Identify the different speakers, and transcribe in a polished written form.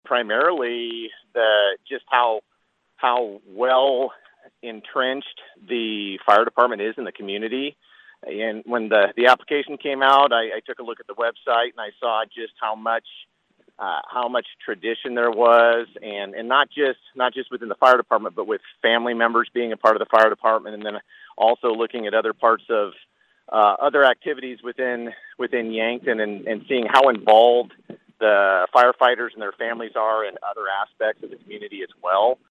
Speaker 1: primarily just how well entrenched the fire department is in the community. And when the application came out, I took a look at the website and I saw just how much tradition there was, and not just within the fire department, but with family members being a part of the fire department, and then also looking at other parts of other activities within Yankton, and seeing how involved the firefighters and their families are in other aspects of the community as well.